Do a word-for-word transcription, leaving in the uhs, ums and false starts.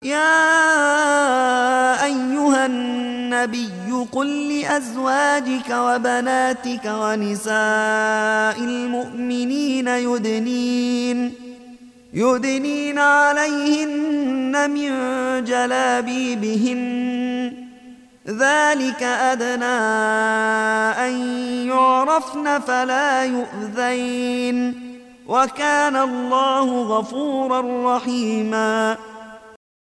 يا أيها النبي قل لأزواجك وبناتك ونساء المؤمنين يدنين, يدنين عليهن من جلابيبهن ذلك أدنى أن يعرفن فلا يؤذين وكان الله غفورا رحيما.